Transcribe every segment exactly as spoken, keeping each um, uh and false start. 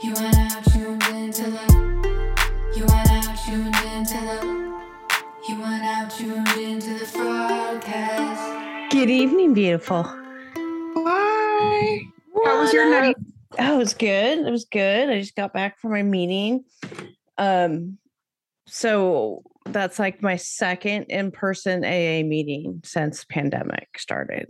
You are now tuned into the. You are now tuned into the. You are now tuned into the broadcast. Good evening, beautiful. Hi. How was your night? Oh, it was good. It was good. I just got back from my meeting. Um, so that's like my second in-person A A meeting since pandemic started.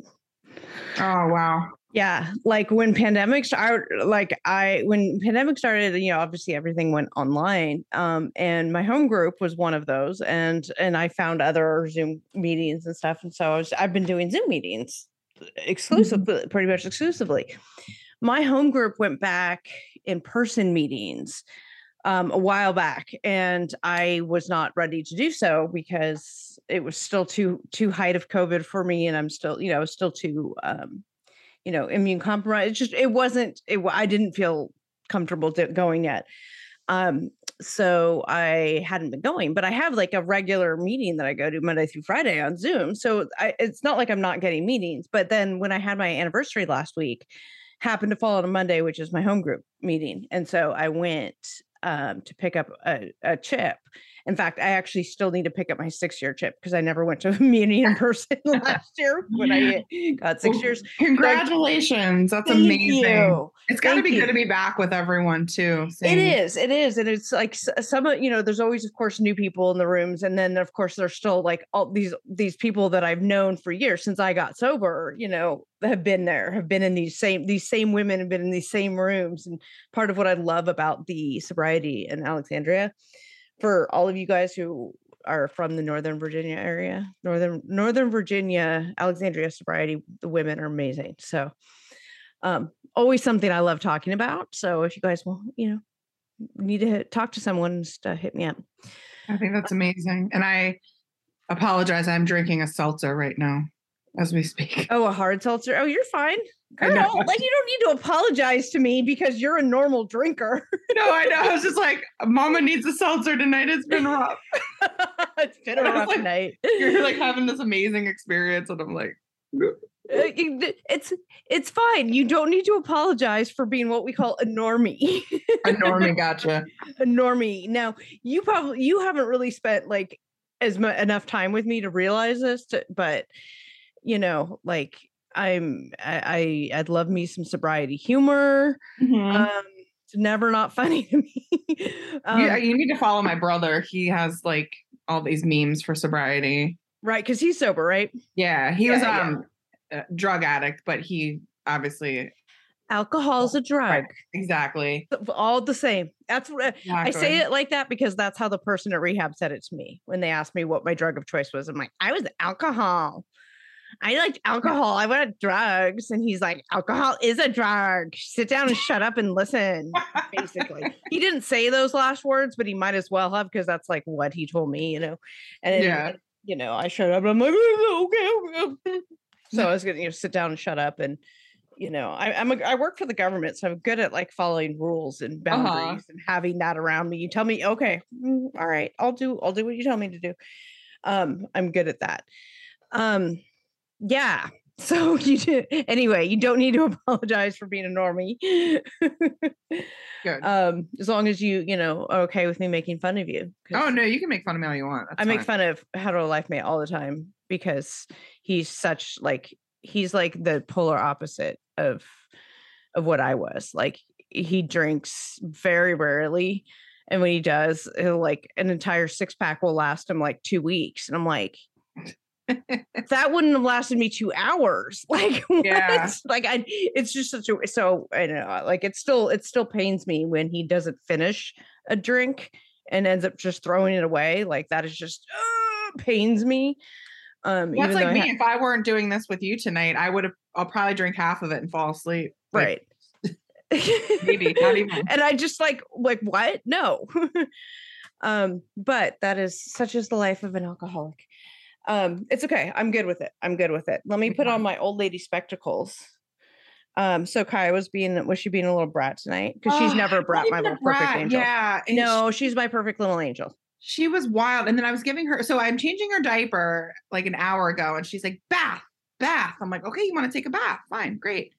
Oh, wow. Yeah, like when pandemic started, like I when pandemic started, you know, obviously everything went online. Um, and my home group was one of those, and and I found other Zoom meetings and stuff. And so I was, I've been doing Zoom meetings exclusively, mm-hmm. pretty much exclusively. My home group went back in person meetings um, a while back, and I was not ready to do so because it was still too too height of COVID for me, and I'm still, you know, still too. Um, you know, immune compromised. It just, it wasn't, it, I didn't feel comfortable going yet. Um, so I hadn't been going, but I have like a regular meeting that I go to Monday through Friday on Zoom. So I, it's not like I'm not getting meetings, but then when I had my anniversary last week, happened to fall on a Monday, which is my home group meeting. And so I went um, to pick up a, a chip. In fact, I actually still need to pick up my six-year chip because I never went to a meeting in person last year when I got six well, years. Congratulations. That's Thank amazing. You. It's got to be you. good to be back with everyone too. It is. It is. And it's like some, you know, there's always, of course, new people in the rooms. And then, of course, there's still like all these these people that I've known for years since I got sober, you know, have been there, have been in these same, these same women have been in these same rooms. And part of what I love about the sobriety in Alexandria, for all of you guys who are from the Northern Virginia area, Northern Northern Virginia, Alexandria sobriety, the women are amazing. So um, always something I love talking about. So if you guys will, you know, need to hit, talk to someone, just uh, hit me up. I think that's amazing. And I apologize. I'm drinking a seltzer right now as we speak. Oh, a hard seltzer. Oh, you're fine. Girl, like you don't need to apologize to me because you're a normal drinker. No, I know. I was just like, Mama needs a seltzer tonight. It's been rough. It's been a rough like, night. You're like having this amazing experience, and I'm like, it's it's fine. You don't need to apologize for being what we call a normie. A normie, gotcha. A normie. Now, you probably you haven't really spent like as much enough time with me to realize this, to, but you know, like. I'm I, I I'd love me some sobriety humor. Mm-hmm. Um, it's never not funny to me. um, you, you need to follow my brother. He has like all these memes for sobriety. Right, because he's sober, right? Yeah, he yeah, was um yeah. a drug addict, but he obviously alcohol is a drug. Right, exactly. All the same. That's what exactly. I say it like that because that's how the person at rehab said it to me when they asked me what my drug of choice was. I'm like, I was alcohol. I liked alcohol. I wanted drugs. And he's like, alcohol is a drug. Sit down and shut up and listen. Basically, he didn't say those last words, but he might as well have because that's like what he told me, you know. And yeah. It, you know, I shut up and I'm like, okay, okay. So I was gonna, you know, sit down and shut up. And you know, I, I'm a, I work for the government, so I'm good at like following rules and boundaries uh-huh. and having that around me. You tell me, okay, all right, I'll do, I'll do what you tell me to do. Um, I'm good at that. Um. Yeah. So you do anyway, you don't need to apologize for being a normie. Good. Um, as long as you, you know, are okay with me making fun of you. Oh no, you can make fun of me all you want. That's I fine. make fun of hetero life mate all the time because he's such like he's like the polar opposite of of what I was. Like he drinks very rarely. And when he does, he'll like an entire six pack will last him like two weeks. And I'm like, that wouldn't have lasted me two hours. Like, what? Yeah. Like I, it's just such a, so I don't know, like it still, it still pains me when he doesn't finish a drink and ends up just throwing it away. Like that is just uh, pains me. Um, That's like me. Ha- if I weren't doing this with you tonight, I would have, I'll probably drink half of it and fall asleep. Like, right. Maybe not even. And I just like, like what? No. um, but that is such is the life of an alcoholic. Um, it's okay. I'm good with it. I'm good with it. Let me put on my old lady spectacles. Um, so Kai was being, was she being a little brat tonight? Because she's oh, never a brat, my little brat. Perfect angel. Yeah. No, she, she's my perfect little angel. She was wild. And then I was giving her, so I'm changing her diaper like an hour ago and she's like, bath, bath. I'm like, okay, you want to take a bath? Fine, great.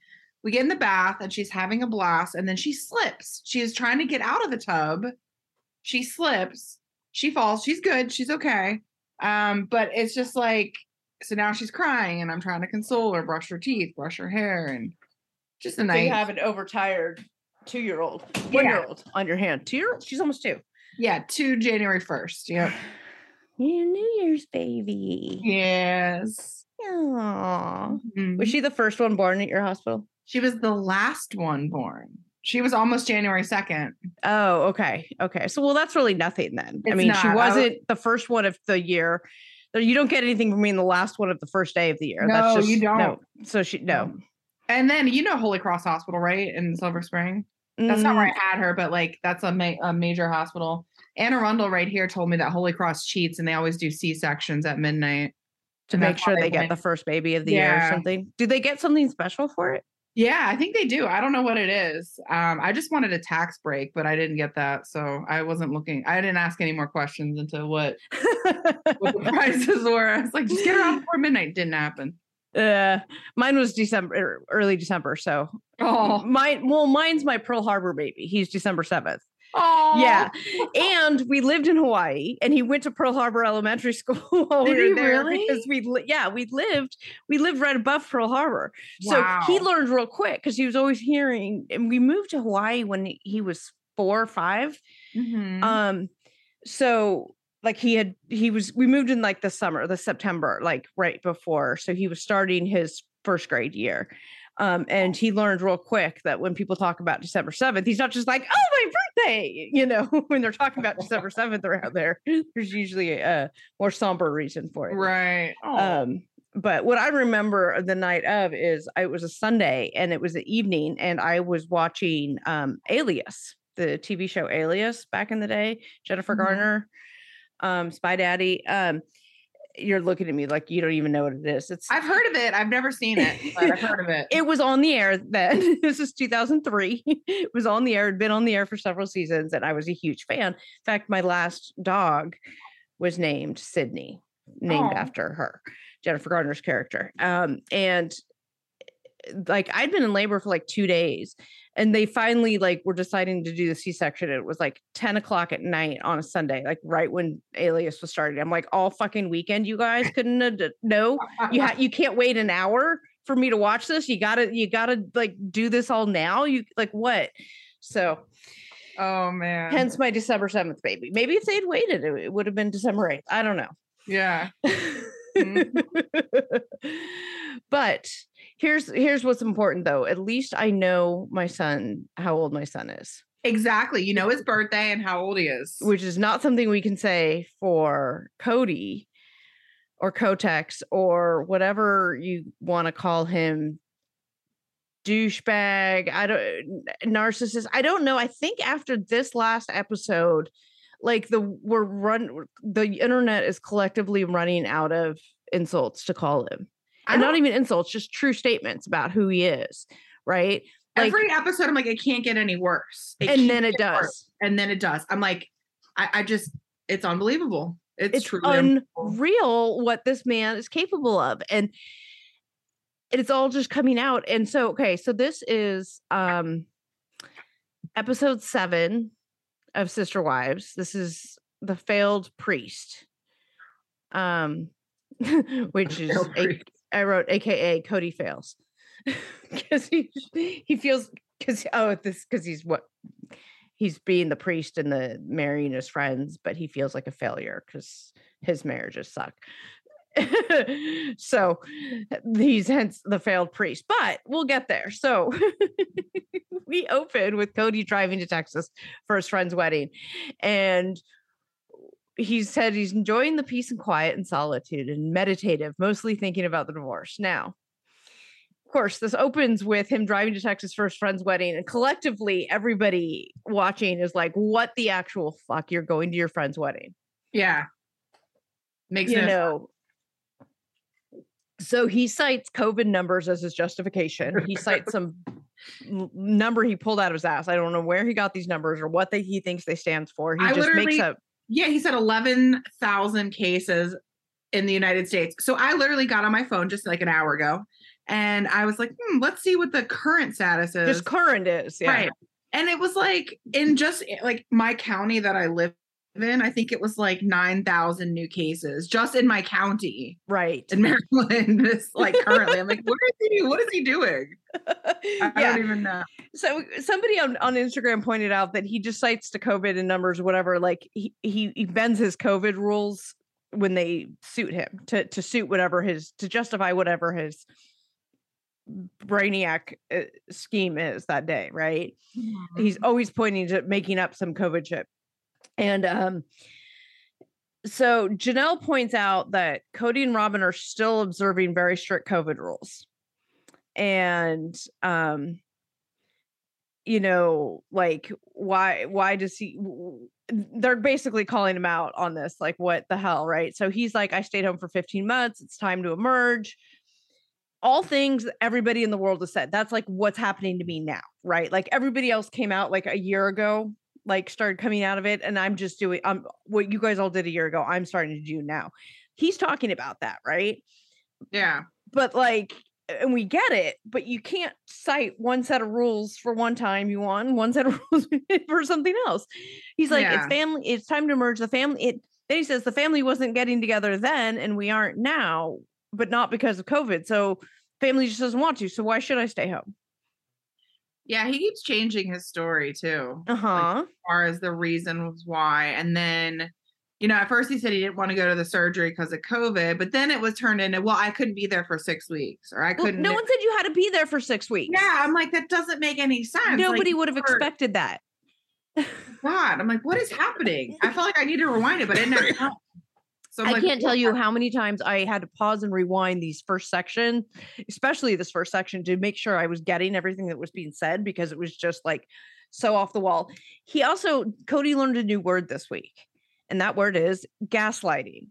We get in the bath and she's having a blast, and then she slips. She is trying to get out of the tub. She slips. She falls. She's good. She's okay. Um, but it's just like, so now she's crying, and I'm trying to console her, brush her teeth, brush her hair, and just a So night. you have an overtired two-year-old, one-year-old on your hand. Two-year-old? She's almost two. Yeah, to January first. Yep. Your New Year's baby. Yes. Aww. Mhm. Was she the first one born at your hospital? She was the last one born. She was almost January second. Oh, okay. Okay. So, well, that's really nothing then. I It's mean, she not. I wasn't the first one of the year. You don't get anything from being the last one of the first day of the year. No, that's just, you don't. No. So she, no. And then, you know, Holy Cross Hospital, right? In Silver Spring. That's not where I had her, but like, that's a, ma- a major hospital. Anne Arundel right here told me that Holy Cross cheats, and they always do C-sections at midnight. To And make that's sure how they get win. the first baby of the year or Yeah. something. Do they get something special for it? Yeah, I think they do. I don't know what it is. Um, I just wanted a tax break, but I didn't get that. So I wasn't looking. I didn't ask any more questions into what, what the prices were. I was like, just get her out before midnight. Didn't happen. Uh, mine was December, er, early December. So Oh, mine, well, mine's my Pearl Harbor baby. He's December seventh. oh, Yeah. And we lived in Hawaii, and he went to Pearl Harbor Elementary School while Did we were he there really? because we, li- yeah, we lived, we lived right above Pearl Harbor. So he Wow. learned real quick because he was always hearing, and we moved to Hawaii when he was four or five. Mhm. Um, so like he had, he was, we moved in like the summer, the September, like right before. So he was starting his first grade year. Um, and he learned real quick that when people talk about December seventh, he's not just like, oh, my birthday, you know, when they're talking about December seventh around there, there's usually a more somber reason for it. Right. Oh. Um, but what I remember the night of is I, it was a Sunday and it was the evening, and I was watching um, Alias, the T V show Alias back in the day, Jennifer Mhm. Garner, um, Spy Daddy. Um, you're looking at me like you don't even know what it is. It's I've heard of it. I've never seen it, but I've heard of it. it was on the air then. This is two thousand three. It was on the air, had been on the air for several seasons, and I was a huge fan. In fact, my last dog was named Sydney, named Aw. after her, Jennifer Garner's character. Um, and like I'd been in labor for like two days, and they finally like were deciding to do the C-section. It was like ten o'clock at night on a Sunday, like right when Alias was starting. I'm like, all fucking weekend, you guys couldn't have d- no, you ha- you can't wait an hour for me to watch this. You gotta, you gotta like do this all now. You like what? So Oh man. hence my December seventh baby. Maybe if they'd waited, it, it would have been December eighth. I don't know. Yeah. Mhm. But here's here's what's important though. At least I know my son, how old my son is, Exactly. You know his birthday and how old he is. which is not something we can say for Cody or Kotex or whatever you want to call him. Douchebag. I don't narcissist. I don't know. I think after this last episode, like the we're run the internet is collectively running out of insults to call him. I And not don't- even insults, just true statements about who he is, right? Like, Every episode, I'm like, it can't get any worse. It and can't then it get worse. does. And then it does. I'm like, I, I just, it's unbelievable. It's, It's truly unbelievable. unreal what this man is capable of, and it's all just coming out. And so, okay, so this is um episode seven of Sister Wives. This is the failed priest, um, which is Failed a, priest. I wrote A K A Cody fails because he he feels because oh this because he's what he's being the priest and the marrying his friends, but he feels like a failure because his marriages suck. So he's hence the failed priest, but we'll get there. So we open with Cody driving to Texas for his friend's wedding, and he said he's enjoying the peace and quiet and solitude and meditative, mostly thinking about the divorce. Now, of course, this opens with him driving to Texas for his friend's wedding, and collectively everybody watching is like, what the actual fuck? You're going to your friend's wedding. Yeah. Makes You no know. So he cites COVID numbers as his justification. He cites some l- number he pulled out of his ass. I don't know where he got these numbers or what they, he thinks they stands for. He I just makes literally- up. Yeah, he said eleven thousand cases in the United States. So I literally got on my phone just like an hour ago And I was like, hmm, let's see what the current status is. Just current is, yeah. Right. And it was like in just like my county that I live in, I think it was like nine thousand new cases just in my county. Right. In Maryland, this like currently. I'm like, what is he what is he doing? I, yeah. I don't even know. So somebody on, on Instagram pointed out that he just cites to COVID and numbers, whatever, like he, he, he bends his COVID rules when they suit him to, to suit whatever his, to justify whatever his brainiac uh, scheme is that day, right? Mm-hmm. He's always pointing to making up some COVID shit. And um, so Janelle points out that Cody and Robin are still observing very strict COVID rules. And, um, you know, like, why, why does he, they're basically calling him out on this, like, what the hell, right? So he's like, I stayed home for fifteen months. It's time to emerge. All things everybody in the world has said. That's like what's happening to me now, right? Like everybody else came out like a year ago, like started coming out of it. And I'm just doing um, what you guys all did a year ago. I'm starting to do now. He's talking about that, right? Yeah. But like, and we get it, but you can't cite one set of rules for one time you won, one set of rules for something else. He's like, yeah. it's family, it's time to merge the family. It, then he says the family wasn't getting together then, and we aren't now, but not because of COVID. So family just doesn't want to. So why should I stay home? Yeah, he keeps changing his story too. Uh-huh. Like, as far as the reasons why. And then, you know, at first he said he didn't want to go to the surgery because of COVID, but then it was turned into, well, I couldn't be there for six weeks or I couldn't. Well, no one said you had to be there for six weeks. Yeah, I'm like, that doesn't make any sense. Nobody like, would have expected that. God, I'm like, what is happening? I felt like I need to rewind it, but it didn't happen. So I like, can't tell you how many times I had to pause and rewind these first section, especially this first section, to make sure I was getting everything that was being said, because it was just like so off the wall. He also, Cody learned a new word this week, and that word is gaslighting.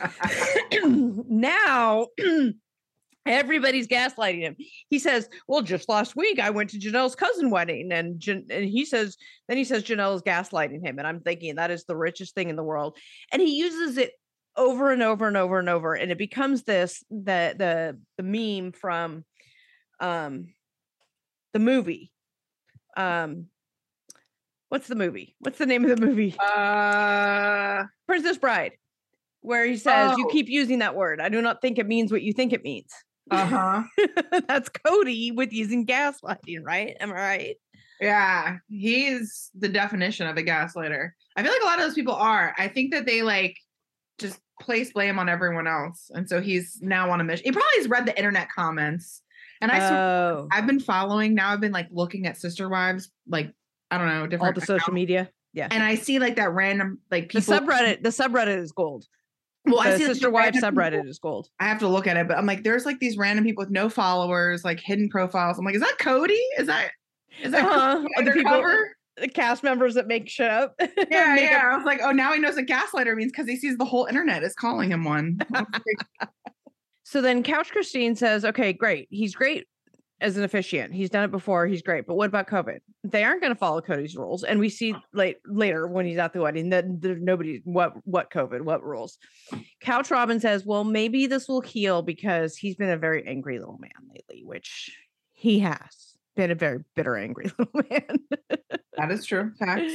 Now, everybody's gaslighting him. He says, well, just last week I went to Janelle's cousin wedding, and, Jan- and he says, then he says Janelle is gaslighting him. And I'm thinking that is the richest thing in the world. And he uses it over and over and over and over. And it becomes this, the, the, the meme from um, the movie. Um, what's the movie? What's the name of the movie? Uh, Princess Bride, where he says, oh. you keep using that word. I do not think it means what you think it means. Uh-huh. That's Cody with using gaslighting, right? Am I right? Yeah, he's the definition of a gaslighter. I feel like a lot of those people are. I think that they like just place blame on everyone else. And so he's now on a mission. He probably has read the internet comments. And I oh. I've been following, now I've been like looking at Sister Wives, like, I don't know, different all the social accounts. media. Yeah. And I see like that random, like people. The subreddit, the subreddit is gold. Well, the I see Sister Wives subreddit people. Is gold. I have to look at it, but I'm like, there's like these random people with no followers, like hidden profiles. I'm like, is that Cody? Is that, is that uh-huh. the people, the cast members that make shit up? Yeah, make yeah. Up. I was like, oh, now he knows what gaslighter means because he sees the whole internet is calling him one. So then Couch Christine says, okay, great. He's great as an officiant. He's done it before. He's great. But what about COVID? They aren't going to follow Cody's rules. And we see late later when he's at the wedding that there's nobody, what, what COVID, what rules. Couch Robin says, well, maybe this will heal because he's been a very angry little man lately, which he has been a very bitter, angry little man. That is true. Facts.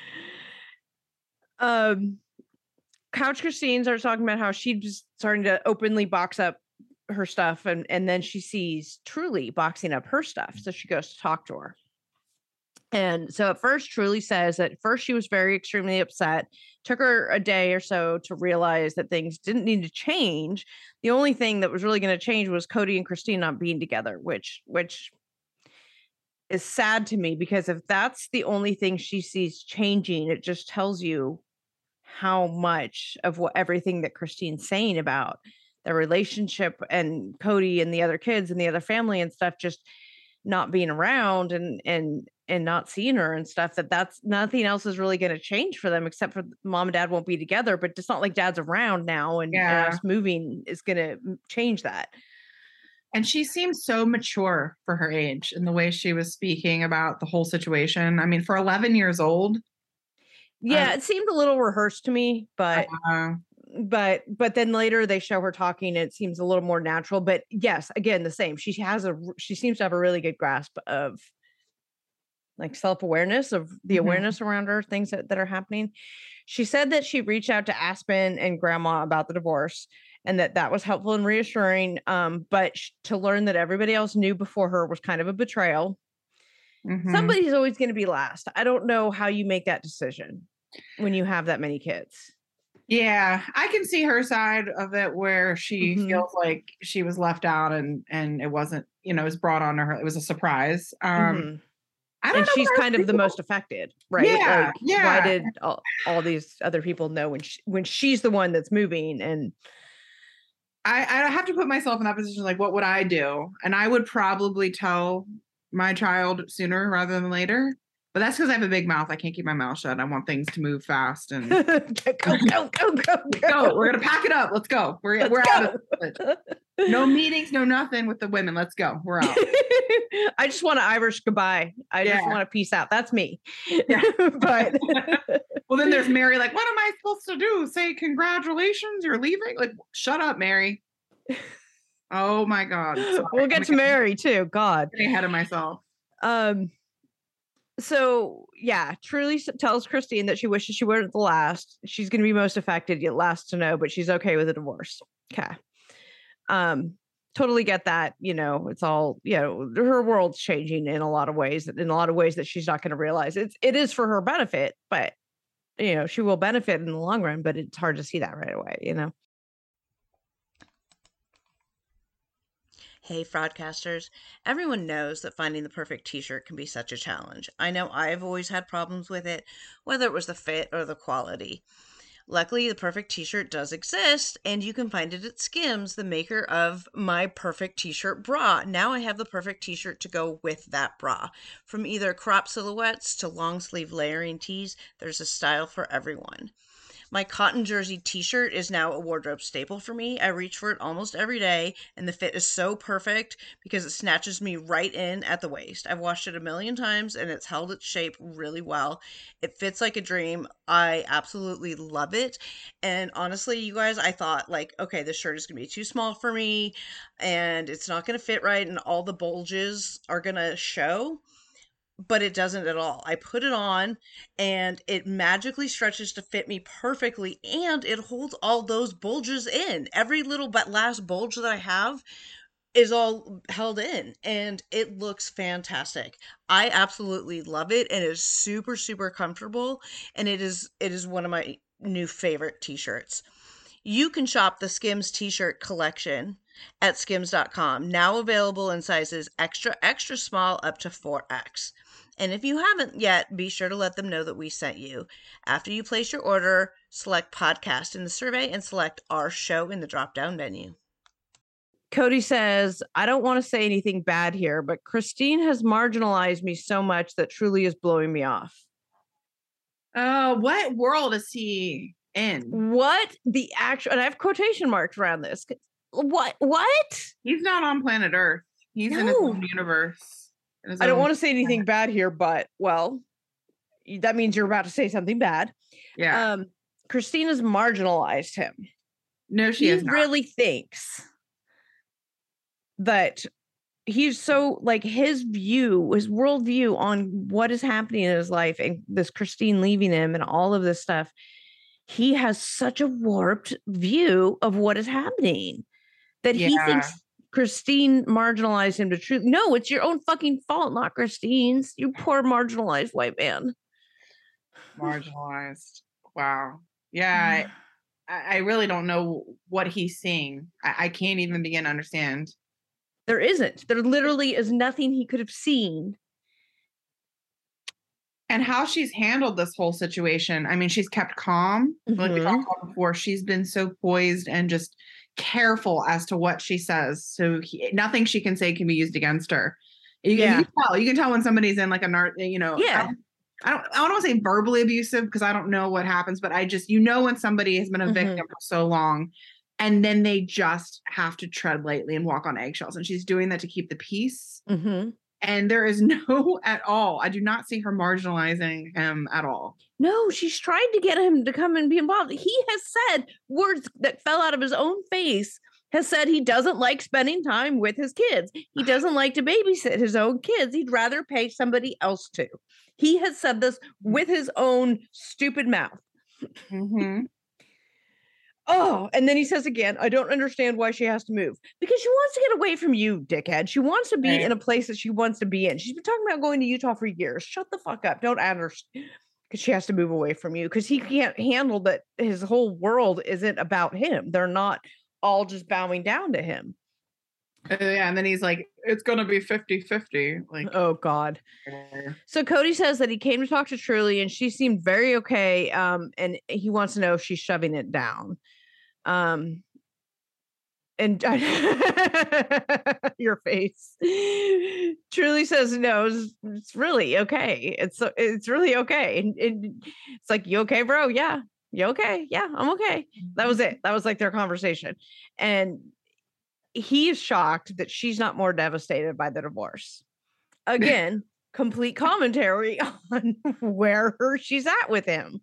Um, Couch Christine starts talking about how she's starting to openly box up her stuff, and and then she sees Truly boxing up her stuff, so she goes to talk to her. And so at first Truly says that at first she was very extremely upset. Took her a day or so to realize that things didn't need to change. The only thing that was really going to change was Cody and Christine not being together, which which is sad to me, because if that's the only thing she sees changing, it just tells you how much of what everything that Christine's saying about the relationship and Cody and the other kids and the other family and stuff just not being around and and and not seeing her and stuff, that that's nothing else is really going to change for them, except for mom and dad won't be together. But it's not like dad's around now, and, yeah. and us moving is going to change that. And she seems so mature for her age in the way she was speaking about the whole situation. I mean, for eleven years old. Yeah, um, it seemed a little rehearsed to me, but uh, but but then later they show her talking and it seems a little more natural. But yes, again, the same. She has a she seems to have a really good grasp of like self-awareness of the Mhm. awareness around her, things that, that are happening. She said that she reached out to Aspen and grandma about the divorce and that that was helpful and reassuring. Um, but sh- to learn that everybody else knew before her was kind of a betrayal. Mhm. Somebody's always going to be last. I don't know how you make that decision when you have that many kids. Yeah, I can see her side of it where she Mhm. feels like she was left out and and it wasn't, you know, it was brought on to her. It was a surprise. Um, Mhm. I don't And know she's what I kind of the feel. most affected, right? Yeah, Like, why yeah. did all, all these other people know when she, when she's the one that's moving? And I, I have to put myself in that position. Like, what would I do? And I would probably tell my child sooner rather than later. But that's because I have a big mouth. I can't keep my mouth shut. I want things to move fast and go, go, go, go, go. go. We're gonna pack it up. Let's go. We're Let's we're go. out of it. No meetings, no nothing with the women. Let's go. We're out. I just want to Irish goodbye. I just Yeah. want to peace out. That's me. Yeah. But Well, then there's Mary. Like, what am I supposed to do? Say congratulations? You're leaving? Like, shut up, Mary. Oh my God. Sorry, we'll I'm get to getting- Mary too. God. getting ahead of myself. Um. So yeah, Truly s- tells Christine that she wishes she weren't the last. She's going to be most affected, yet last to know, but she's okay with a divorce. Okay. Um. Totally get that. You know, it's all, you know, her world's changing in a lot of ways, in a lot of ways that she's not going to realize. It's it is for her benefit, but you know, she will benefit in the long run, but it's hard to see that right away, you know. Hey, fraudcasters. Everyone knows that finding the perfect t-shirt can be such a challenge. I know I've always had problems with it, whether it was the fit or the quality. Luckily, the perfect t-shirt does exist, and you can find it at Skims, the maker of my perfect t-shirt bra. Now I have the perfect t-shirt to go with that bra. From either crop silhouettes to long sleeve layering tees, there's a style for everyone. My cotton jersey t-shirt is now a wardrobe staple for me. I reach for it almost every day, and the fit is so perfect because it snatches me right in at the waist. I've washed it a million times, and it's held its shape really well. It fits like a dream. I absolutely love it. And honestly, you guys, I thought, like, okay, this shirt is going to be too small for me, and it's not going to fit right, and all the bulges are going to show. But it doesn't at all. I put it on and it magically stretches to fit me perfectly, and it holds all those bulges in. Every little but last bulge that I have is all held in, and it looks fantastic. I absolutely love it, and it is super super comfortable, and it is it is one of my new favorite t-shirts. You can shop the Skims t-shirt collection at skims dot com, now available in sizes extra extra small up to four X. And if you haven't yet, be sure to let them know that we sent you. After you place your order, select podcast in the survey and select our show in the drop-down menu. Cody says, I don't want to say anything bad here, but Christine has marginalized me so much that Truly is blowing me off. Uh, what world is he in? What the actual, and I have quotation marks around this. What? What? He's not on planet Earth. He's in his No. own universe. in his I don't own- want to say anything bad here, but well, y- that means you're about to say something bad. Yeah. Um, Christine has marginalized him. no, she He is not. really thinks that he's so like his view, his worldview on what is happening in his life and this Christine leaving him and all of this stuff. He has such a warped view of what is happening that he Yeah. thinks Christine marginalized him to truth. No, it's your own fucking fault, not Christine's. You poor marginalized white man. Marginalized. Wow. Yeah. I, I really don't know what he's seeing. I, I can't even begin to understand. There isn't. There literally is nothing he could have seen. And how she's handled this whole situation. I mean, she's kept calm. Like we Mhm. talked about before, she's been so poised and just careful as to what she says. So he, nothing she can say can be used against her. You, Yeah. you can tell. You can tell when somebody's in like a nar- you know. I Yeah. don't, I don't. I don't want to say verbally abusive because I don't know what happens, but I just you know when somebody has been a Mhm. victim for so long, and then they just have to tread lightly and walk on eggshells, and she's doing that to keep the peace. Mm-hmm. And there is no at all. I do not see her marginalizing him at all. No, she's trying to get him to come and be involved. He has said words that fell out of his own face, has said he doesn't like spending time with his kids. He doesn't like to babysit his own kids. He'd rather pay somebody else to. He has said this with his own stupid mouth. Mm-hmm. Oh, and then he says again, I don't understand why she has to move. Because she wants to get away from you, dickhead. She wants to be Right. in a place that she wants to be in. She's been talking about going to Utah for years. Shut the fuck up. Don't add her because she has to move away from you because he can't handle that his whole world isn't about him. They're not all just bowing down to him. Uh, yeah, and then he's like, it's gonna be fifty-fifty. Like, Oh God. So Cody says that he came to talk to Truly and she seemed very okay. Um, and he wants to know if she's shoving it down. Um, and your face. Truly says no. It's, it's really okay. It's it's really okay. And, and it's like, you okay, bro? Yeah. You okay? Yeah, I'm okay. That was it. That was like their conversation. And he is shocked that she's not more devastated by the divorce. Again, complete commentary on where her she's at with him.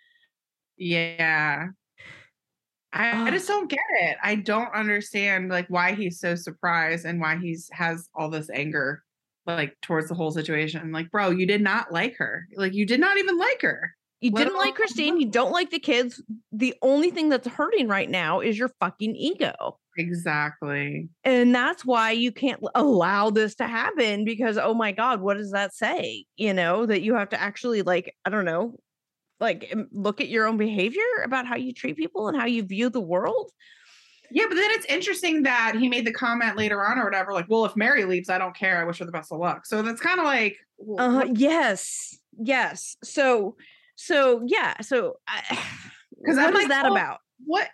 Yeah. I, I just don't get it. I don't understand like why he's so surprised and why he's has all this anger like towards the whole situation. Like, bro, you did not like her. Like, you did not even like her. You Let didn't like alone- Christine. You don't like the kids. The only thing that's hurting right now is your fucking ego. Exactly. And that's why you can't l- allow this to happen because, oh my God, what does that say? You know, that you have to actually like, I don't know, like m- look at your own behavior about how you treat people and how you view the world. Yeah, but then it's interesting that he made the comment later on or whatever, like, well, if Mary leaves, I don't care. I wish her the best of luck. So that's kind of like, wh- Uh, what- yes. Yes. So, so yeah. So, because I'm what is like, that oh, about? what?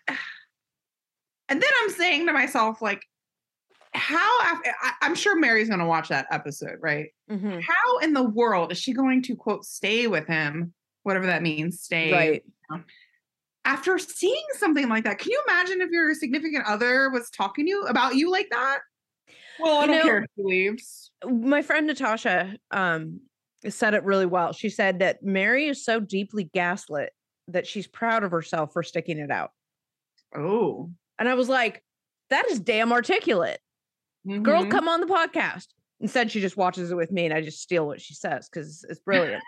And then I'm saying to myself, like, how, after, I, I'm sure Mary's going to watch that episode, right? Mhm. How in the world is she going to, quote, stay with him, whatever that means, stay, Right. after seeing something like that? Can you imagine if your significant other was talking to you about you like that? Well, I You don't know- care if he leaves. My friend Natasha um, said it really well. She said that Mary is so deeply gaslit that she's proud of herself for sticking it out. Oh. And I was like, that is damn articulate. Girl, Mhm. come on the podcast. Instead, she just watches it with me and I just steal what she says because it's brilliant.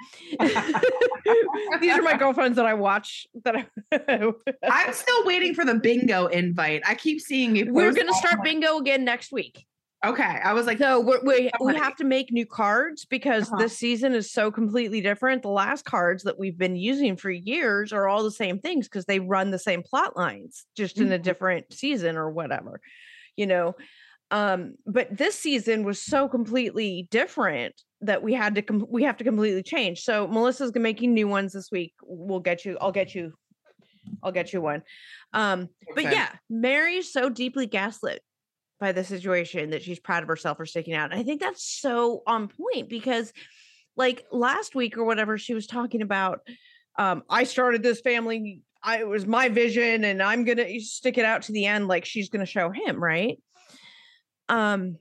These are my girlfriends that I watch. That I I'm still waiting for the bingo invite. I keep seeing you. We're post going to that. start bingo again next week. Okay. I was like, So we're, we we somebody. have to make new cards because Uh-huh. this season is so completely different. The last cards that we've been using for years are all the same things because they run the same plot lines, just in a Mhm. different season or whatever, you know. Um, but this season was so completely different that we had to com- we have to completely change. So Melissa's making new ones this week. We'll get you. I'll get you. I'll get you one. Um, but Okay. yeah, Mary's so deeply gaslit by the situation that she's proud of herself for sticking out. And I think that's so on point because like last week or whatever, she was talking about, um, I started this family. I, it was my vision and I'm going to stick it out to the end. Like she's going to show him. Right. Um,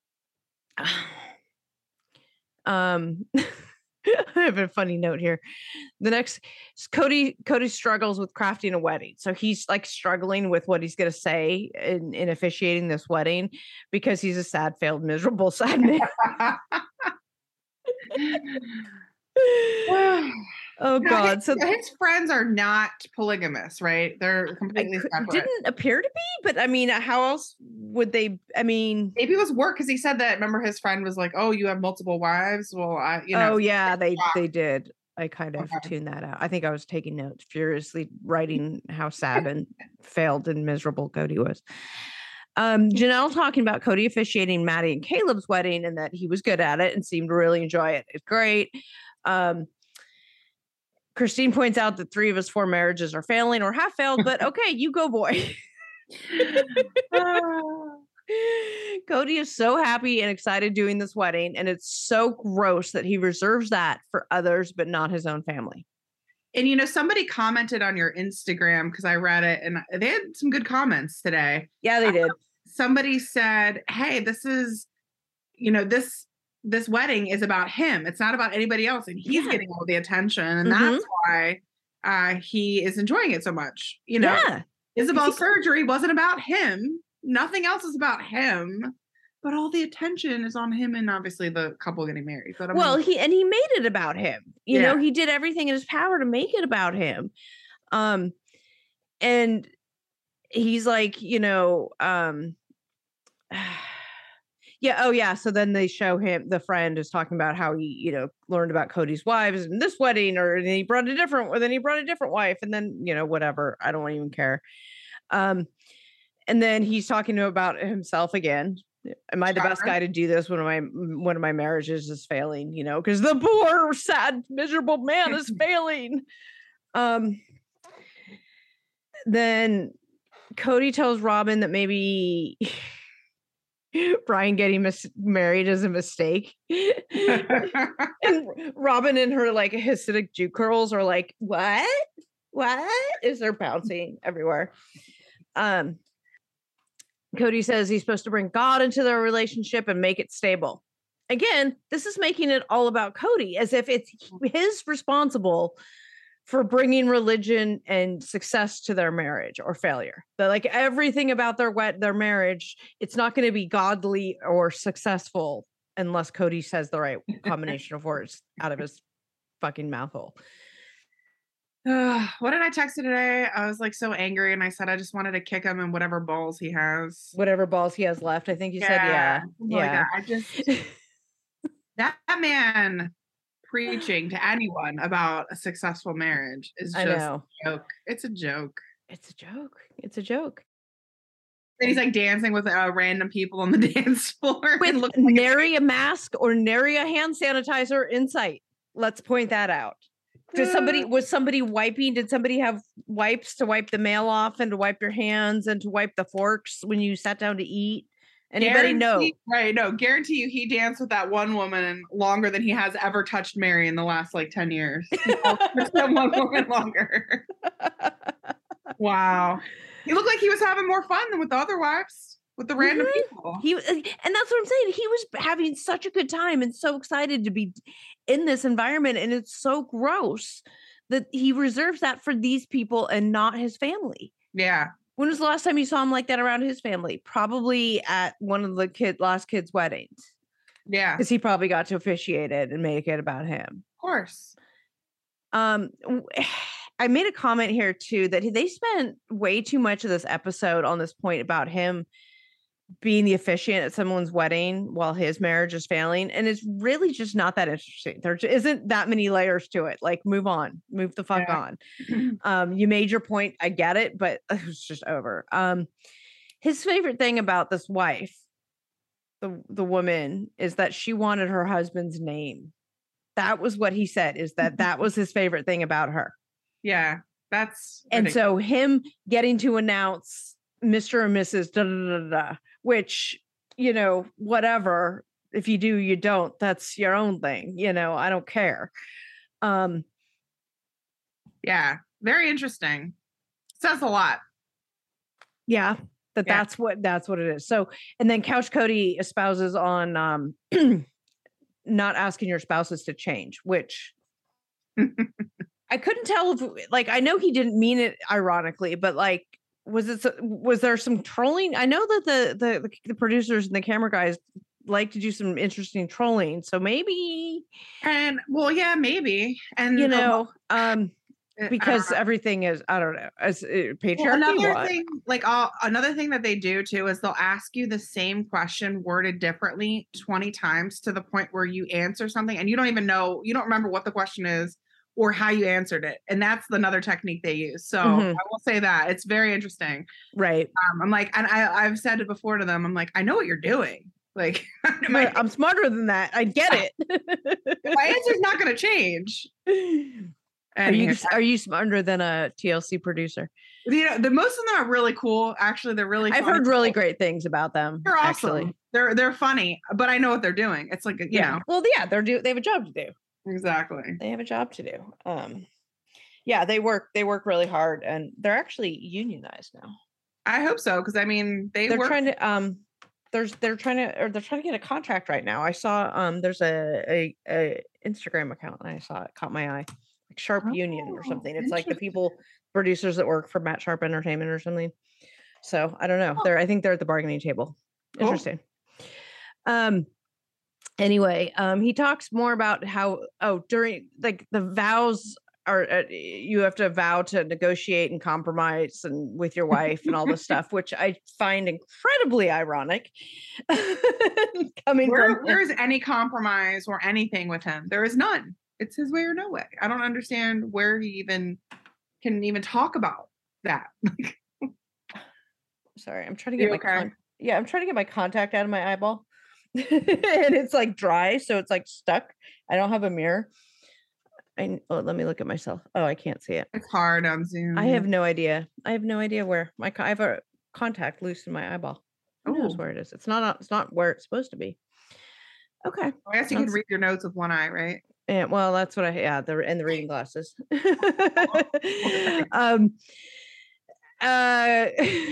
um, I have a funny note here. The next Cody, Cody struggles with crafting a wedding. So he's like struggling with what he's going to say in, in officiating this wedding because he's a sad, failed, miserable, sad man. Oh Now, God. his, So his friends are not polygamous, right? They're I completely cou- separate. didn't appear to be, but I mean, how else would they? I mean, Maybe it was work because he said that. Remember, his friend was like, "Oh, you have multiple wives." Well, I, you know, oh yeah, they shocked. they did. I kind of Okay. tuned that out. I think I was taking notes, furiously writing how sad and failed and miserable Cody was. Um, Janelle talking about Cody officiating Maddie and Caleb's wedding and that he was good at it and seemed to really enjoy it. It's great. Um, Christine points out that three of his four marriages are failing or have failed, but okay, you go, boy. Ah. Cody is so happy and excited doing this wedding, and it's so gross that he reserves that for others, but not his own family. And you know, somebody commented on your Instagram because I read it, and they had some good comments today. Yeah, they did. Somebody said, "Hey, this is, you know, this this wedding is about him. It's not about anybody else. And he's Yeah. getting all the attention. And Mhm. that's why uh, he is enjoying it so much. You know, Yeah. Isabel's surgery wasn't about him. Nothing else is about him. But all the attention is on him and obviously the couple getting married. But I Well, mean, he and he made it about him. You know, Yeah. he did everything in his power to make it about him. Um, and he's like, you know, um, yeah, oh yeah. So then they show him, the friend is talking about how he, you know, learned about Cody's wives and this wedding, or then he brought a different, or then he brought a different wife, and then, you know, whatever. I don't even care. Um, and then he's talking to about himself again. Am I the best Shocker. guy to do this when my one of my marriages is failing? You know, because the poor, sad, miserable man is failing. Um, then Cody tells Robin that maybe Brian getting mis- married is a mistake. And Robin and her like Hasidic Jew curls are like, what? What? Is they're bouncing everywhere. Um, Cody says he's supposed to bring God into their relationship and make it stable. Again, this is making it all about Cody, as if it's his responsible for bringing religion and success to their marriage or failure. That like everything about their wet their marriage, it's not going to be godly or successful unless Cody says the right combination of words out of his fucking mouth hole. Uh, what did I text you today? I was like so angry, and I said I just wanted to kick him in whatever balls he has. Whatever balls he has left. I think you said yeah. something like Yeah. that. I just that man preaching to anyone about a successful marriage is I just know. a joke. It's a joke. It's a joke. It's a joke. And he's like dancing with uh, random people on the dance floor. With and looks like nary a mask or nary a hand sanitizer in sight. Let's point that out. Did somebody was somebody wiping? Did somebody have wipes to wipe the mail off and to wipe your hands and to wipe the forks when you sat down to eat? Anybody know? Guarantee- Right. No, guarantee you he danced with that one woman longer than he has ever touched Mary in the last like ten years. He's touched that one woman longer. Wow. He looked like he was having more fun than with the other wives, with the random Mhm. people. He was, and that's what I'm saying. He was having such a good time and so excited to be in this environment, and it's so gross that he reserves that for these people and not his family. Yeah. When was the last time you saw him like that around his family? Probably at one of the kid last kids' weddings, Yeah. Of because he probably got to officiate it and make it about him. course. Um, w- I made a comment here too that they spent way too much of this episode on this point about him being the officiant at someone's wedding while his marriage is failing, and it's really just not that interesting. There j- isn't that many layers to it. Like, move on, move the fuck Yeah. on. Um, you made your point, I get it, but it was just over. Um, his favorite thing about this wife, the the woman, is that she wanted her husband's name. That was what he said. Is that that was his favorite thing about her. Yeah. That's And ridiculous. so him getting to announce Mister and Missus Da, da, da, da, da, which, you know, whatever. If you do, you don't. That's your own thing. You know, I don't care. Um, yeah. Very interesting. Says a lot. yeah, that Yeah. that's what that's what it is. So, and then Couch Cody espouses on um not asking your spouses to change, which I couldn't tell if, like, I know he didn't mean it ironically, but like, was it, so- was there some trolling? I know that the, the, the, the producers and the camera guys like to do some interesting trolling. So maybe, And well, yeah, maybe. And you a lot- know, um, I don't because know. everything is, I don't know, as uh, patriarchy. Well, another what? thing, like all, another thing that they do too is they'll ask you the same question worded differently twenty times to the point where you answer something and you don't even know, you don't remember what the question is or how you answered it. And that's another technique they use. So Mhm. I will say that it's very interesting. Right. Um, I'm like, and I, I've said it before to them. I'm like, I know what you're doing. Like, my, I'm smarter than that. I get it. my answer's not going to change. Are you Anywho, are you smarter than a T L C producer? you know, the most of them are really cool. Actually, they're really. I've funny heard really people. great things about them. They're awesome. Actually. They're they're funny, but I know what they're doing. It's like, you Yeah. know, Well, yeah, they're do they have a job to do. exactly. They have a job to do. Um, yeah, they work. They work really hard, and they're actually unionized now. I hope so because I mean they They're work. trying to. Um, there's they're trying to or they're trying to get a contract right now. I saw um there's a a, a Instagram account and I saw it caught my eye, like Sharp Union or Oh, something. It's like the interesting. people producers that work for Matt Sharp Entertainment or something. So I don't know. They're I think they're at the bargaining table. Cool. Interesting. Um. Anyway, um, he talks more about how oh during like the vows are uh, you have to vow to negotiate and compromise and with your wife and all this stuff, which I find incredibly ironic. Coming Where, from where is any compromise or anything with him? There is none. It's his way or no way. I don't understand where he even can even talk about that. sorry, I'm trying to get You my okay? con- yeah, I'm trying to get my contact out of my eyeball. And it's like dry, so it's like stuck. I don't have a mirror. I oh, let me look at myself. Oh, I can't see it. It's hard on Zoom. I have no idea. I have no idea where my co- I have a contact loose in my eyeball. Who knows Oh. where it is? It's not. on- It's not where it's supposed to be. Okay. I guess you can That's- read your notes with one eye, right? Yeah. Well, that's what I. Yeah. The and the reading glasses. um. Uh.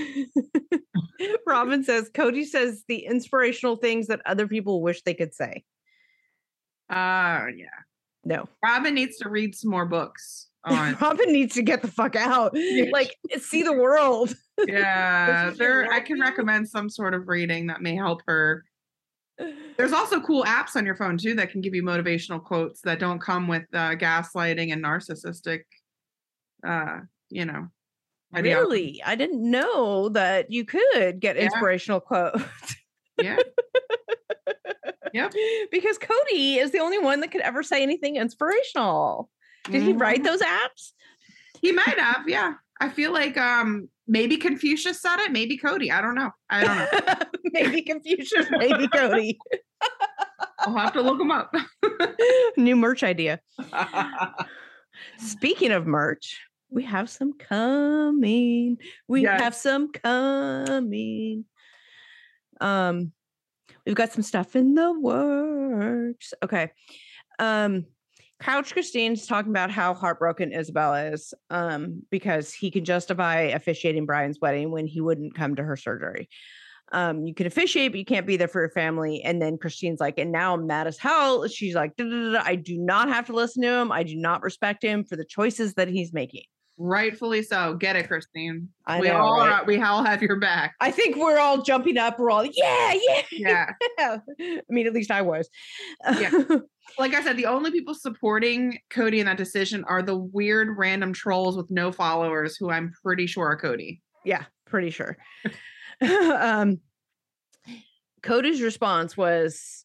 Robin says Cody says the inspirational things that other people wish they could say. Uh yeah. No. Robin needs to read some more books on. Robin needs to get the fuck out. Like see the world. Yeah, Does she there. I want can to? recommend some sort of reading that may help her. There's also cool apps on your phone too that can give you motivational quotes that don't come with uh, gaslighting and narcissistic, uh, you know. ideology. Really? I didn't know that you could get Yeah. inspirational quotes. Yeah. Yep. Because Cody is the only one that could ever say anything inspirational. Did he write Mhm. those apps? He might have. Yeah. I feel like um maybe Confucius said it. Maybe Cody. I don't know. I don't know. Maybe Confucius, maybe Cody. I'll have to look him up. New merch idea. Speaking of merch, we have some coming. We Yes. have some coming. Um, we've got some stuff in the works. Okay. Um, Couch Christine's talking about how heartbroken Isabel is, um, because he can justify officiating Brian's wedding when he wouldn't come to her surgery. Um, you can officiate, but you can't be there for your family. And then Christine's like, and now I'm mad as hell. She's like, "Da, da, da, da. I do not have to listen to him. I do not respect him for the choices that he's making. Rightfully so. Get it, Christine. I we know, all right? are, we all have your back. I think we're all jumping up. We're all, yeah, yeah. Yeah. yeah. I mean, at least I was. Yeah. Like I said, the only people supporting Cody in that decision are the weird random trolls with no followers who I'm pretty sure are Cody. Yeah, pretty sure. um, Cody's response was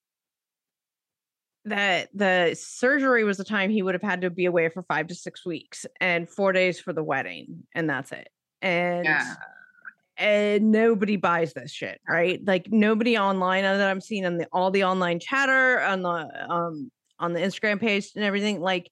that the surgery was the time he would have had to be away for five to six weeks and four days for the wedding, and that's it. And Yeah. and nobody buys this shit, right? Like nobody online that I'm seeing on the all the online chatter on the um on the Instagram page and everything. Like,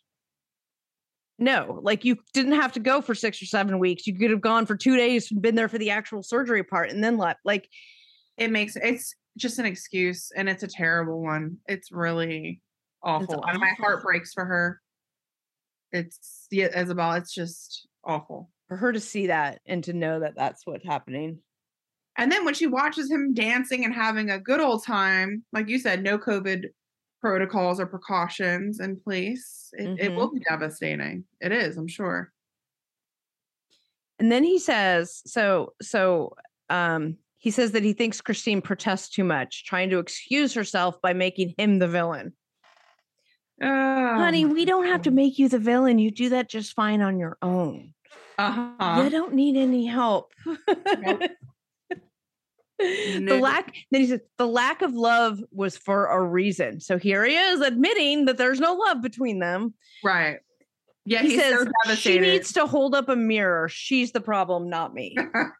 no, like you didn't have to go for six or seven weeks. You could have gone for two days and been there for the actual surgery part and then left. Like, It makes it's just an excuse and it's a terrible one. It's really awful. And my awful. heart breaks for her. It's yeah, Isabel, it's just awful. for her to see that and to know that that's what's happening. And then when she watches him dancing and having a good old time, like you said, no COVID protocols or precautions in place, it, it will be devastating. It is, I'm sure. And then he says, so, so, um, he says that he thinks Christine protests too much, trying to excuse herself by making him the villain. Oh, Honey, we don't have to make you the villain. You do that just fine on your own. uh-huh. You don't need any help. Nope. The Nope. lack, then he said, the lack of love was for a reason. So here he is admitting that there's no love between them. Right. Yeah, He he's says so she devastated. needs to hold up a mirror. She's the problem, not me.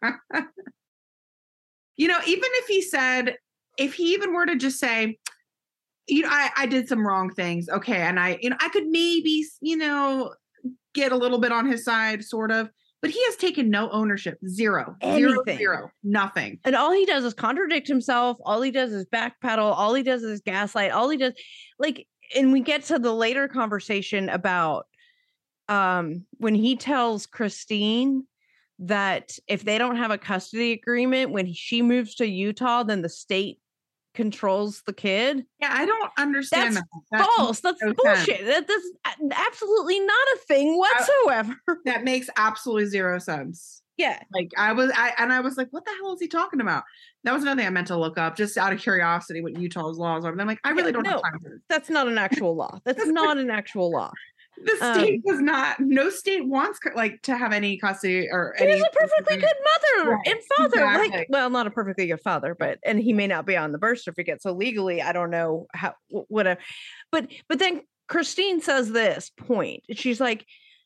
You know, even if he said, if he even were to just say, you know, I, I did some wrong things. Okay. And I, you know, I could maybe, you know, get a little bit on his side, sort of, but he has taken no ownership. Zero. Zero, Anything. zero. Nothing. And all he does is contradict himself. All he does is backpedal. All he does is gaslight. All he does, like, and we get to the later conversation about um when he tells Christine that if they don't have a custody agreement, when she moves to Utah, then the state controls the kid. Yeah, I don't understand That's that. That false. That's no bullshit. sense. That, that's a- absolutely not a thing whatsoever. That makes absolutely zero sense. Yeah. Like I was, I and I was like, what the hell is he talking about? That was another thing I meant to look up just out of curiosity what Utah's laws are. And I'm like, I really Yeah, don't no, have time for this. That's not an actual law. That's not an actual law. The Um, state does not. No state wants cu- like to have any custody or He any. is a perfectly good mother Right, and father. exactly. Like, well, not a perfectly good father, but and he may not be on the birth certificate. So legally, I don't know how wh- whatever. But but then Christine says this point. She's like,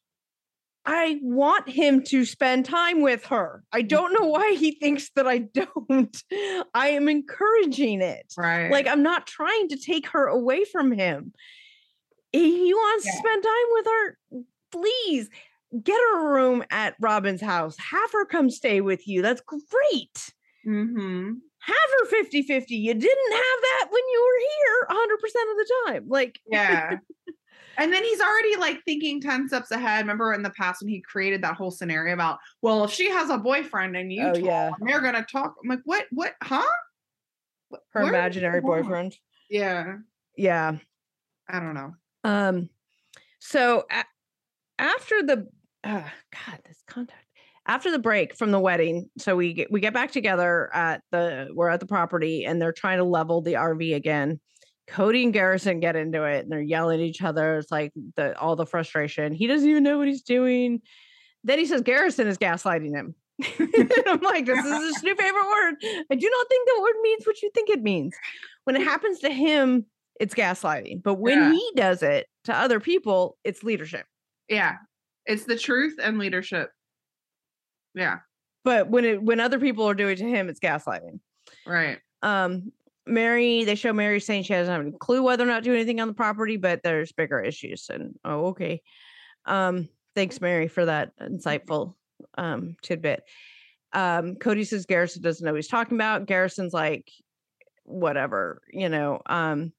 I want him to spend time with her. I don't know why he thinks that I don't. I am encouraging it. Right. Like, I'm not trying to take her away from him. He he wants Yeah. to spend time with her. Please get her a room at Robin's house. Have her come stay with you. That's great. Mm-hmm. Have her fifty fifty. You didn't have that when you were here one hundred percent of the time. Like, Yeah. And then he's already like thinking ten steps ahead. Remember in the past when he created that whole scenario about, well, if she has a boyfriend and you Oh, yeah. they're gonna talk. I'm like, what? What? Huh? What- her where is imaginary this going? boyfriend. Yeah. Yeah. I don't know. Um, so a- after the uh, God, this contact after the break from the wedding, so we get we get back together at the we're at the property and they're trying to level the R V again. Cody and Garrison get into it and they're yelling at each other. It's like the all the frustration. He doesn't even know what he's doing. Then he says Garrison is gaslighting him. I'm like, this is his new favorite word. I do not think the word means what you think it means. When it happens to him, it's gaslighting. But when Yeah. he does it to other people, it's leadership. Yeah. It's the truth and leadership. Yeah. But when it when other people are doing it to him, it's gaslighting. Right. Um, Mary, they show Mary saying she doesn't have a clue whether or not to do anything on the property, but there's bigger issues. And oh, okay. Um, thanks, Mary, for that insightful um tidbit. Um, Cody says Garrison doesn't know what he's talking about. Garrison's like, whatever, you know. Um,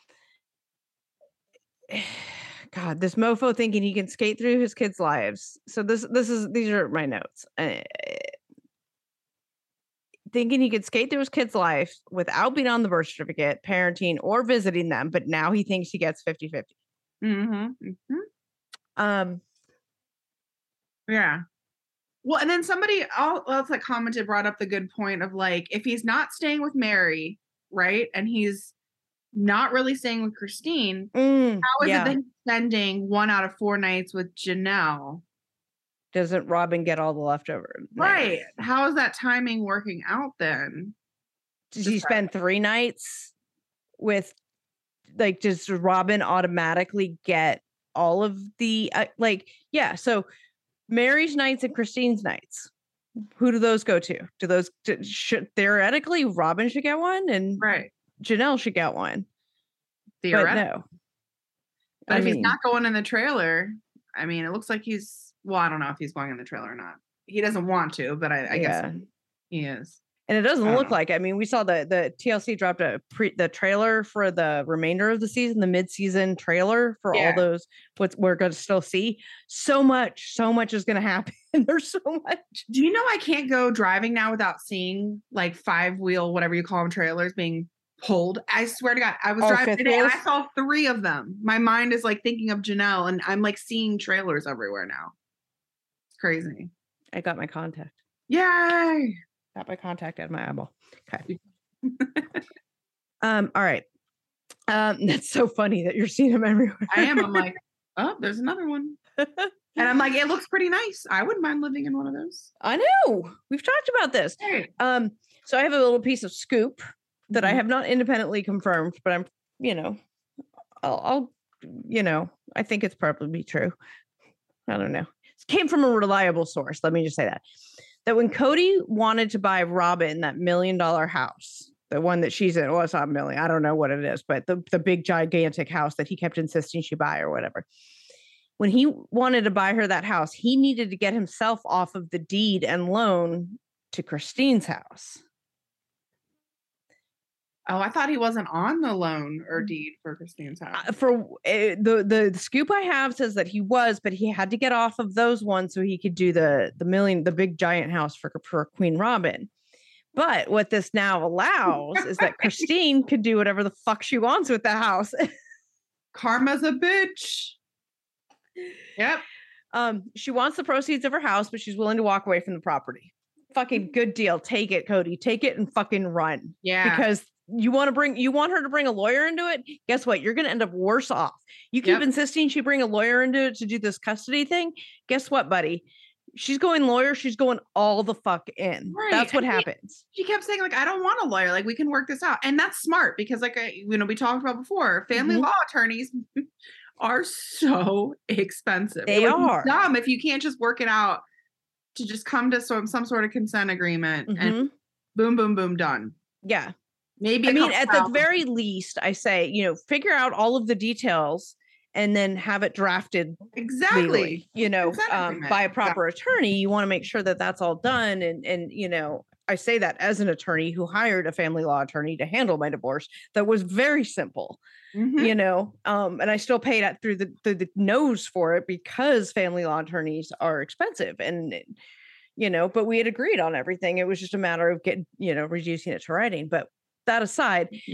God, this mofo thinking he can skate through his kids' lives. So this this is these are my notes. Uh, thinking he could skate through his kid's life without being on the birth certificate, parenting, or visiting them, but now he thinks he gets fifty fifty. Mm-hmm. Mm-hmm. Um, Yeah. Well, and then somebody else like commented, brought up the good point of like, if he's not staying with Mary, right, and he's not really staying with Christine, mm, how is yeah. it that he's spending one out of four nights with Janelle? Doesn't Robin get all the leftover nights? Right. How is that timing working out then? Does he spend three nights with, like, does Robin automatically get all of the, uh, like, yeah. So Mary's nights and Christine's nights, who do those go to? Do those, do, should theoretically Robin should get one and Right. Janelle should get one? But Theoretically. no. But I if mean, he's not going in the trailer, I mean, it looks like he's, well, I don't know if he's going in the trailer or not. He doesn't want to, but I, I yeah. guess he is. And it doesn't I don't look know. like, I mean, we saw the the T L C dropped a pre the trailer for the remainder of the season, the mid-season trailer for Yeah. all those what we're going to still see. So much, so much is going to happen. There's so much. Do you know I can't go driving now without seeing like five wheel, whatever you call them, trailers being pulled? I swear to God, I was Oh, driving fifth today and I wheels? saw three of them. My mind is like thinking of Janelle and I'm like seeing trailers everywhere now. It's crazy. I got my contact. Yay. Got my contact out of my eyeball. Okay. um, all right. Um, that's so funny that you're seeing them everywhere. I am. I'm like, oh, there's another one. And I'm like, it looks pretty nice. I wouldn't mind living in one of those. I know. We've talked about this. Hey. Um, so I have a little piece of scoop that I Mhm. have not independently confirmed, but I'm, you know, I'll, I'll, you know, I think it's probably true. I don't know. It came from a reliable source. Let me just say that. That when Cody wanted to buy Robin that million dollar house, the one that she's in, well, it's not a million, I don't know what it is, but the, the big gigantic house that he kept insisting she buy or whatever. When he wanted to buy her that house, he needed to get himself off of the deed and loan to Christine's house. Oh, I thought he wasn't on the loan or deed for Christine's house. Uh, for uh, the, the the scoop I have says that he was, but he had to get off of those ones so he could do the the million the big giant house for for Queen Robin. But what this now allows is that Christine could do whatever the fuck she wants with the house. Karma's a bitch. Yep. Um, she wants the proceeds of her house, but she's willing to walk away from the property. Fucking good deal. Take it, Cody. Take it and fucking run. Yeah. Because you want to bring you want her to bring a lawyer into it. Guess what? You're gonna end up worse off. You keep Yep. insisting she bring a lawyer into it to do this custody thing. Guess what, buddy? She's going lawyer, she's going all the fuck in. Right. That's what I mean, happens. She kept saying, like, I don't want a lawyer. Like, we can work this out. And that's smart because, like, I, you know, we talked about before, family Mhm. law attorneys are so expensive. They It would be are. dumb if you can't just work it out to just come to some, some sort of consent agreement and Mhm. boom, boom, boom, done. Yeah. Maybe I a mean, couple at the thousand. very least, I say, you know, figure out all of the details and then have it drafted Exactly. legally, you know, Consent um, agreement. by a proper attorney. You want to make sure that that's all done. And, and, you know, I say that as an attorney who hired a family law attorney to handle my divorce. That was very simple, Mhm. you know, um, and I still paid it through the, through the nose for it because family law attorneys are expensive and, you know, but we had agreed on everything. It was just a matter of getting, you know, reducing it to writing. But that aside, Yeah.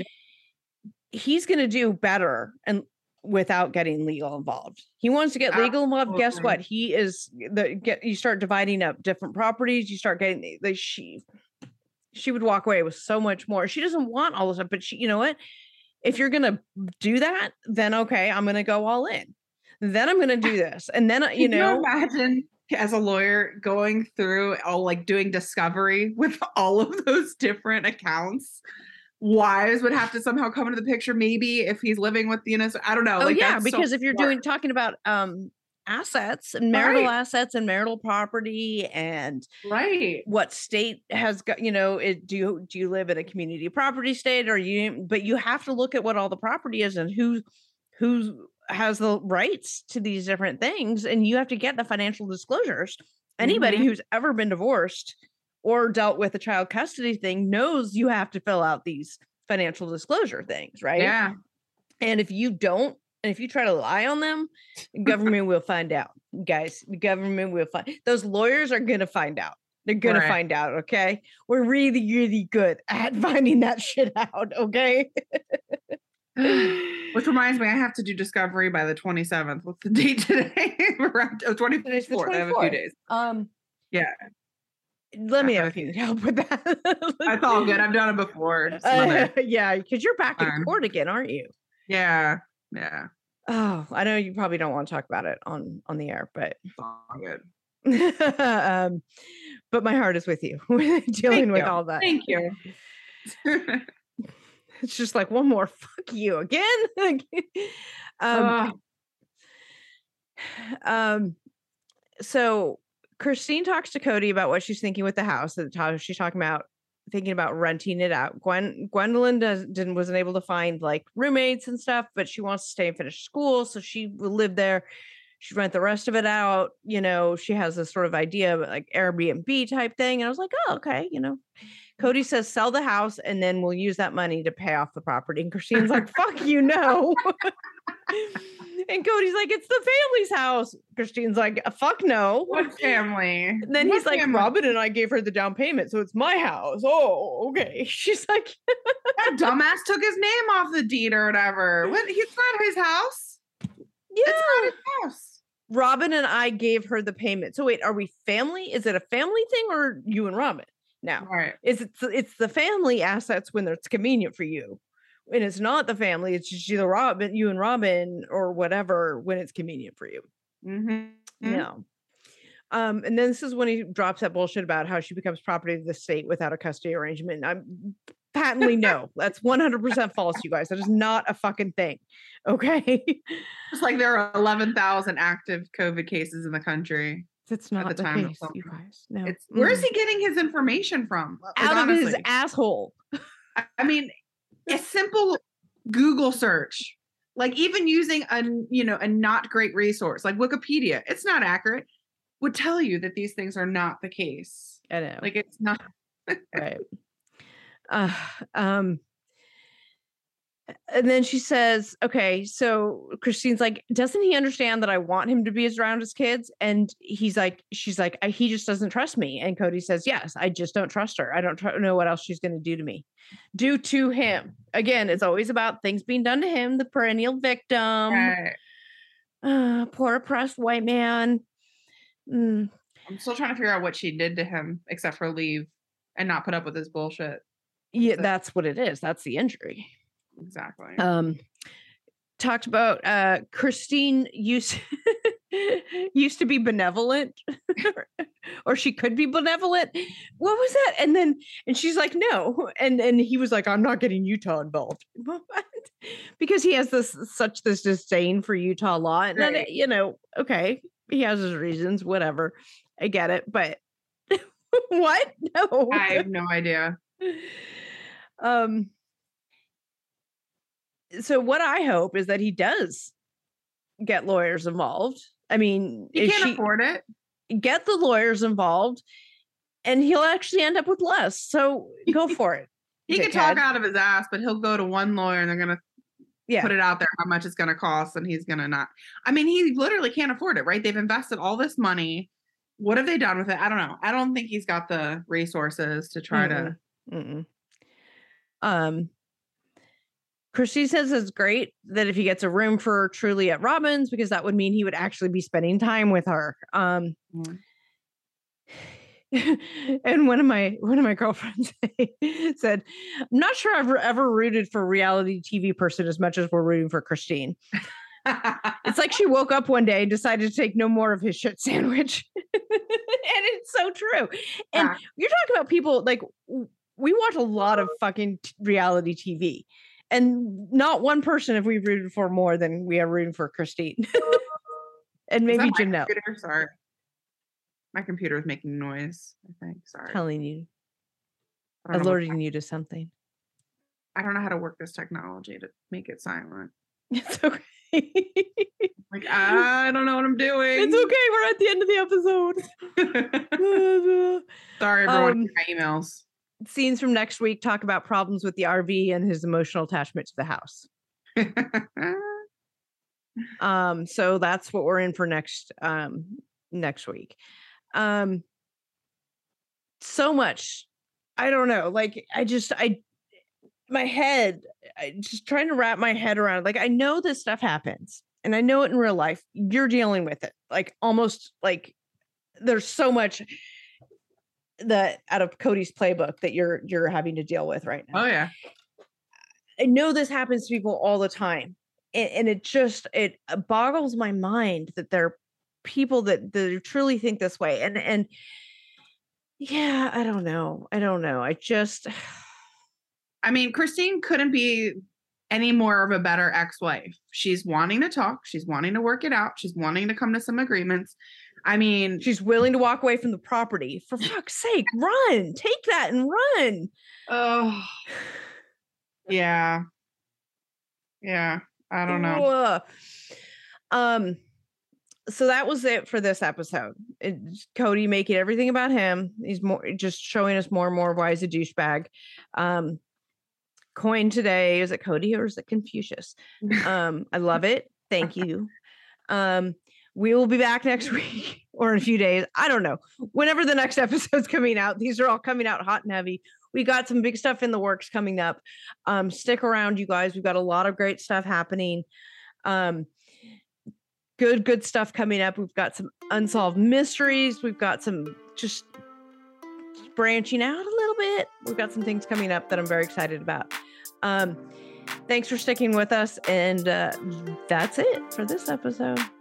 he's going to do better and without getting legal involved. He wants to get legal involved. Guess Absolutely. what? He is the get. You start dividing up different properties. You start getting the, the she. She would walk away with so much more. She doesn't want all this stuff, but she, you know what? If you're gonna do that, then okay, I'm gonna go all in. Then I'm gonna do this, and then uh, you Can know. you imagine as a lawyer going through all like doing discovery with all of those different accounts? Wives would have to somehow come into the picture. Maybe if he's living with the innocent, I don't know. Oh like, yeah, that's so because if you're smart. doing talking about um assets and marital Right. assets and marital property and right, what state has got, you know, it, do you do you live in a community property state or you but you have to look at what all the property is and who who has the rights to these different things, and you have to get the financial disclosures. Anybody Mhm. who's ever been divorced or dealt with a child custody thing knows you have to fill out these financial disclosure things, right? yeah, And if you don't, and if you try to lie on them, the government will find out, guys. The government will find those lawyers are going to find out. They're going Right. to find out. Okay. We're really, really good at finding that shit out. Okay. Which reminds me, I have to do discovery by the twenty-seventh. What's the date today? Around oh, Today's the twenty-fourth. I have a few twenty-fourth. days. Um, Yeah, let me know Uh, if you need help with that. that's all good. I've done it before. Just another- Uh, yeah, because you're back in Fine. court again, aren't you? yeah, yeah, Oh, I know you probably don't want to talk about it on on the air, but it's all good. um, but my heart is with you dealing with you. all that. Thank you. It's just like one more fuck you again. um, Ugh. um, so Christine talks to Cody about what she's thinking with the house. At the time, she's talking about thinking about renting it out. Gwen Gwendolyn does, didn't wasn't able to find like roommates and stuff, but she wants to stay and finish school, so she will live there. She rent the rest of it out. You know, she has this sort of idea of like Airbnb type thing, and I was like, oh, okay, you know. Cody says, sell the house and then we'll use that money to pay off the property. And Christine's like, fuck you, no. And Cody's like, it's the family's house. Christine's like, fuck no. What family? And then What he's like, family? Robin and I gave her the down payment, so it's my house. Oh, okay. She's like, That dumbass took his name off the deed or whatever. What? It's not his house. yeah. It's not his house. Robin and I gave her the payment. So wait, are we family? Is it a family thing or you and Robin? Now, Right. is it it's the family assets when it's convenient for you. When it's not the family, it's just you, the Robin, you and Robin, or whatever when it's convenient for you. Mm-hmm. Yeah. Um, and then this is when he drops that bullshit about how she becomes property of the state without a custody arrangement. I'm patently no. That's one hundred percent false, you guys. That is not a fucking thing. Okay. Just like there are eleven thousand active COVID cases in the country. That's not the the, time of case, you filming. guys. No. It's where is Mm-mm. he getting his information from? Like, Out of his honestly. asshole. I- I mean, a simple Google search, like even using a you know a not great resource like Wikipedia, it's not accurate, would tell you that these things are not the case. I know. Like it's not. Right. Uh, um, And then she says, okay, so Christine's like, doesn't he understand that I want him to be around his kids? And he's like, she's like, "I- he just doesn't trust me. And Cody says, yes, I just don't trust her. I don't tr- know what else she's going to do to me. Do to him. Again, it's always about things being done to him, the perennial victim. Right. Uh, poor oppressed white man. Mm. I'm still trying to figure out what she did to him, except for leave and not put up with his bullshit. Yeah, So- that's what it is. That's the injury. Exactly. Um, talked about uh, Christine used used to be benevolent, or she could be benevolent. What was that? And then and she's like, no, and and he was like, I'm not getting Utah involved because he has this such this disdain for Utah law, and then Right. you know, okay, he has his reasons, whatever, I get it, but what? No, I have no idea. um. So what I hope is that he does get lawyers involved. I mean, He is can't she afford it. get the lawyers involved and he'll actually end up with less. So go for it. He can talk dickhead. out of his ass, but he'll go to one lawyer and they're gonna Yeah. put it out there how much it's gonna cost, and he's gonna not. I mean, he literally can't afford it, right? They've invested all this money. What have they done with it? I don't know. I don't think he's got the resources to try to. Mm-mm. Um, Christy says it's great that if he gets a room for Truly at Robbins, because that would mean he would actually be spending time with her. Um, Mm. and one of my one of my girlfriends said, "I'm not sure I've ever rooted for a reality T V person as much as we're rooting for Christine." It's like she woke up one day and decided to take no more of his shit sandwich. And it's so true. And Yeah. you're talking about people like w- we watch a lot of fucking t- reality T V. And not one person have we rooted for more than we are rooting for Christine. And Is that maybe my Janelle computer? Sorry. My computer is making noise, I think. Sorry. telling you, I don't, know what- alerting you to something. I don't know how to work this technology to make it silent. It's okay. Like, I don't know what I'm doing. It's okay. We're at the end of the episode. Sorry, everyone. Um, for my emails. Scenes from next week talk about problems with the R V and his emotional attachment to the house. Um, so that's what we're in for next um next week. Um so much. I don't know. Like I just I my head, I just trying to wrap my head around. Like I know this stuff happens and I know it in real life. You're dealing with it. Like almost like there's so much that out of Cody's playbook that you're you're having to deal with right now. Oh yeah. I know this happens to people all the time. And, and it just it boggles my mind that there are people that, that truly think this way. And and yeah, I don't know. I don't know. I just I mean, Christine couldn't be any more of a better ex-wife. She's wanting to talk. She's wanting to work it out. She's wanting to come to some agreements. I mean, she's willing to walk away from the property. For fuck's sake, run. Take that and run. oh, yeah. Yeah. I don't know. Ugh. Um so that was it for this episode. It's Cody making everything about him. He's more just showing us more and more why he's a douchebag. Um coin today, is it Cody or is it Confucius? Um I love it. Thank you. Um we will be back next week or in a few days. I don't know. Whenever the next episode's coming out. These are all coming out hot and heavy. We got some big stuff in the works coming up. Um, stick around, you guys. We've got a lot of great stuff happening. Um, good, good stuff coming up. We've got some unsolved mysteries. We've got some just branching out a little bit. We've got some things coming up that I'm very excited about. Um, thanks for sticking with us. And uh, that's it for this episode.